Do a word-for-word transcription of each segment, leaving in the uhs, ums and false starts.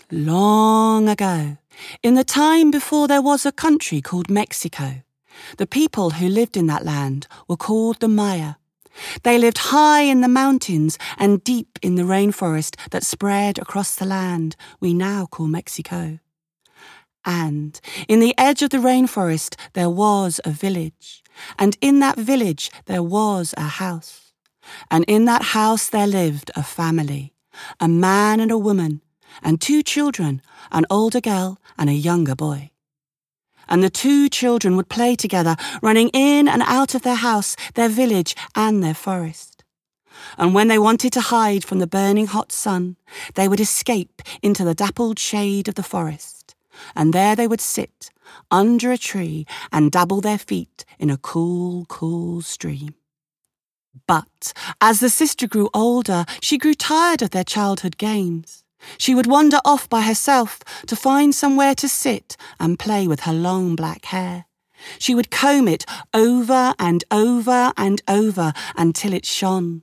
Long ago, in the time before there was a country called Mexico, the people who lived in that land were called the Maya. They lived high in the mountains and deep in the rainforest that spread across the land we now call Mexico. And in the edge of the rainforest there was a village, and in that village there was a house. And in that house there lived a family, a man and a woman, and two children, an older girl and a younger boy. And the two children would play together, running in and out of their house, their village and their forest. And when they wanted to hide from the burning hot sun, they would escape into the dappled shade of the forest, and there they would sit under a tree and dabble their feet in a cool, cool stream. But as the sister grew older, she grew tired of their childhood games. She would wander off by herself to find somewhere to sit and play with her long black hair. She would comb it over and over and over until it shone.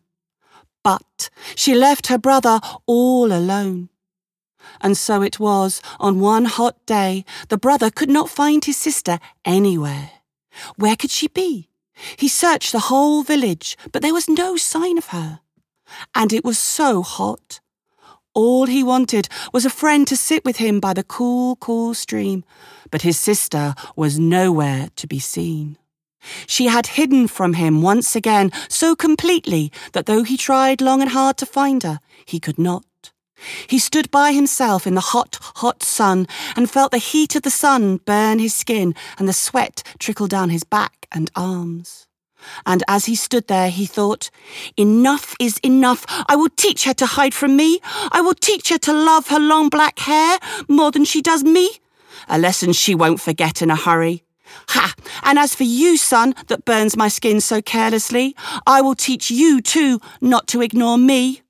But she left her brother all alone. And so it was, on one hot day, the brother could not find his sister anywhere. Where could she be? He searched the whole village, but there was no sign of her. And it was so hot. All he wanted was a friend to sit with him by the cool, cool stream, but his sister was nowhere to be seen. She had hidden from him once again so completely that though he tried long and hard to find her, he could not. He stood by himself in the hot, hot sun and felt the heat of the sun burn his skin and the sweat trickle down his back and arms. And as he stood there, he thought, "Enough is enough. I will teach her to hide from me. I will teach her to love her long black hair more than she does me. A lesson she won't forget in a hurry. Ha! And as for you, son, that burns my skin so carelessly, I will teach you, too, not to ignore me."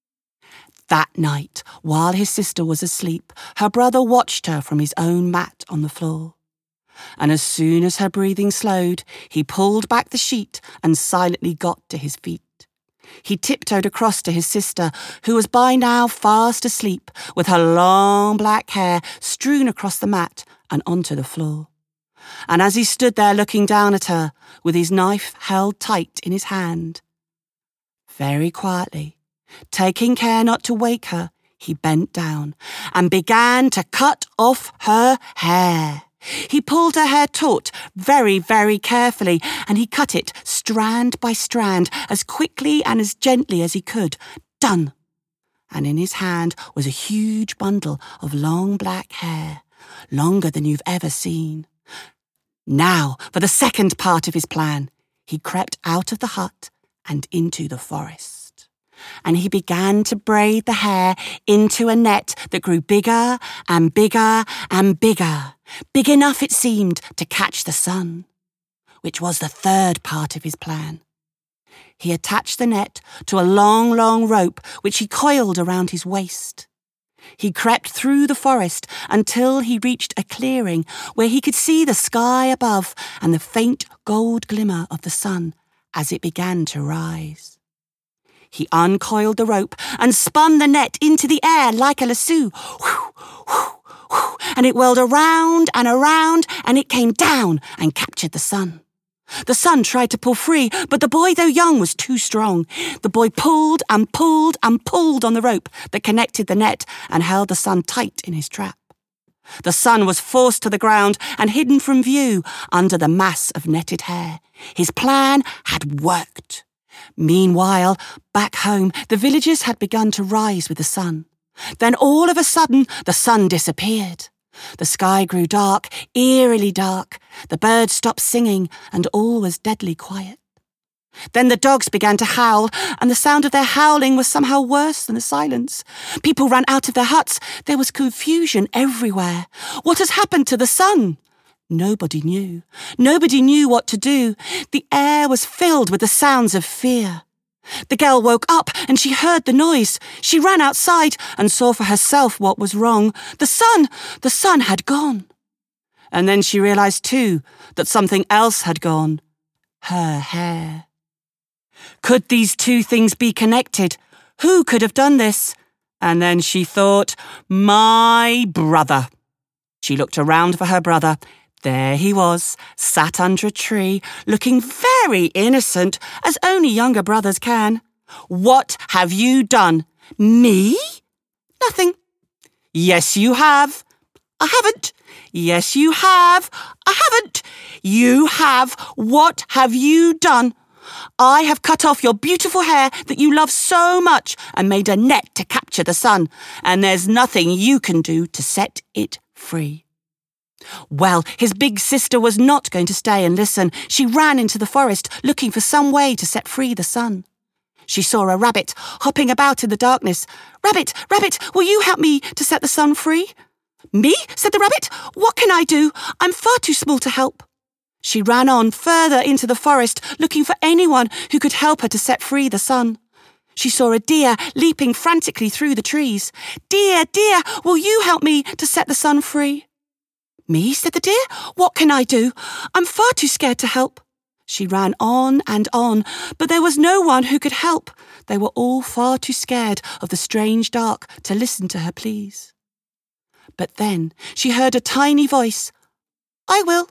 That night, while his sister was asleep, her brother watched her from his own mat on the floor. And as soon as her breathing slowed, he pulled back the sheet and silently got to his feet. He tiptoed across to his sister, who was by now fast asleep, with her long black hair strewn across the mat and onto the floor. And as he stood there looking down at her, with his knife held tight in his hand, very quietly, taking care not to wake her, he bent down and began to cut off her hair. He pulled her hair taut very, very carefully, and he cut it strand by strand as quickly and as gently as he could. Done! And in his hand was a huge bundle of long black hair, longer than you've ever seen. Now for the second part of his plan. He crept out of the hut and into the forest. And he began to braid the hair into a net that grew bigger and bigger and bigger, big enough, it seemed, to catch the sun, which was the third part of his plan. He attached the net to a long, long rope which he coiled around his waist. He crept through the forest until he reached a clearing where he could see the sky above and the faint gold glimmer of the sun as it began to rise. He uncoiled the rope and spun the net into the air like a lasso. Whew, whew, whew, and it whirled around and around, and it came down and captured the sun. The sun tried to pull free, but the boy, though young, was too strong. The boy pulled and pulled and pulled on the rope that connected the net and held the sun tight in his trap. The sun was forced to the ground and hidden from view under the mass of netted hair. His plan had worked. Meanwhile, back home, the villagers had begun to rise with the sun. Then all of a sudden, the sun disappeared. The sky grew dark, eerily dark. The birds stopped singing, and all was deadly quiet. Then the dogs began to howl, and the sound of their howling was somehow worse than the silence. People ran out of their huts. There was confusion everywhere. What has happened to the sun? Nobody knew. Nobody knew what to do. The air was filled with the sounds of fear. The girl woke up and she heard the noise. She ran outside and saw for herself what was wrong. The sun, the sun had gone. And then she realized too that something else had gone. Her hair. Could these two things be connected? Who could have done this? And then she thought, my brother. She looked around for her brother. There he was, sat under a tree, looking very innocent, as only younger brothers can. What have you done? Me? Nothing. Yes, you have. I haven't. Yes, you have. I haven't. You have. What have you done? I have cut off your beautiful hair that you love so much and made a net to capture the sun, and there's nothing you can do to set it free. Well, his big sister was not going to stay and listen. She ran into the forest looking for some way to set free the sun. She saw a rabbit hopping about in the darkness. Rabbit, rabbit, will you help me to set the sun free? Me? Said the rabbit. What can I do? I'm far too small to help. She ran on further into the forest looking for anyone who could help her to set free the sun. She saw a deer leaping frantically through the trees. Deer, deer, will you help me to set the sun free? Me, said the deer. What can I do? I'm far too scared to help. She ran on and on, but there was no one who could help. They were all far too scared of the strange dark to listen to her pleas. But then she heard a tiny voice. I will.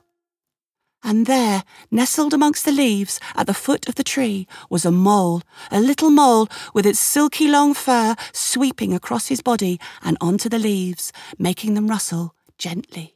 And there, nestled amongst the leaves at the foot of the tree, was a mole, a little mole with its silky long fur sweeping across his body and onto the leaves, making them rustle gently.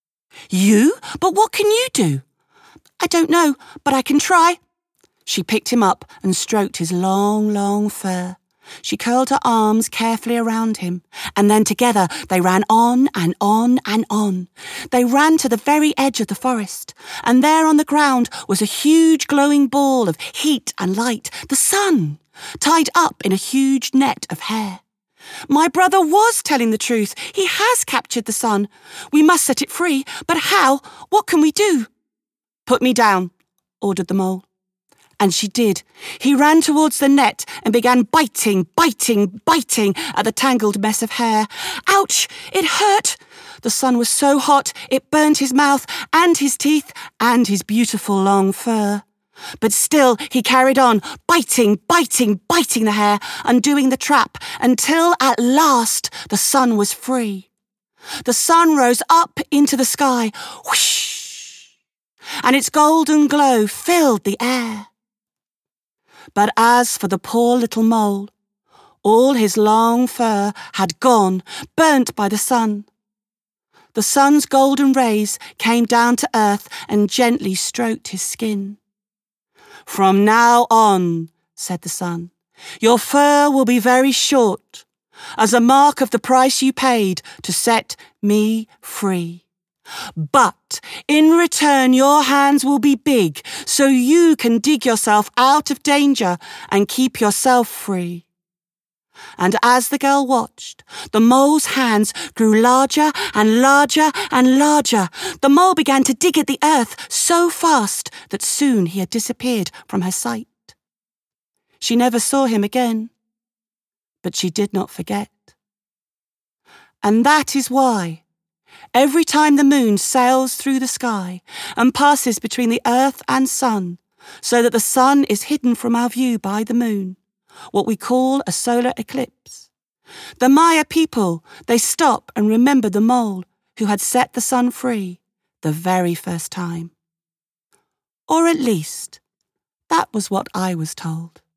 You? But what can you do? I don't know, but I can try. She picked him up and stroked his long, long fur. She curled her arms carefully around him, and then together they ran on and on and on. They ran to the very edge of the forest, and there on the ground was a huge glowing ball of heat and light, the sun, tied up in a huge net of hair. My brother was telling the truth. He has captured the sun. We must set it free, but how? What can we do? Put me down, ordered the mole. And she did. He ran towards the net and began biting, biting, biting at the tangled mess of hair. Ouch! It hurt! The sun was so hot it burned his mouth and his teeth and his beautiful long fur. But still he carried on, biting, biting, biting the hair, undoing the trap, until at last the sun was free. The sun rose up into the sky, whoosh, and its golden glow filled the air. But as for the poor little mole, all his long fur had gone, burnt by the sun. The sun's golden rays came down to earth and gently stroked his skin. From now on, said the sun, your fur will be very short, as a mark of the price you paid to set me free. But in return, your hands will be big, so you can dig yourself out of danger and keep yourself free. And as the girl watched, the mole's hands grew larger and larger and larger. The mole began to dig at the earth so fast that soon he had disappeared from her sight. She never saw him again, but she did not forget. And that is why, every time the moon sails through the sky and passes between the earth and sun, so that the sun is hidden from our view by the moon, what we call a solar eclipse, the Maya people, they stop and remember the mole who had set the sun free the very first time. Or at least, that was what I was told.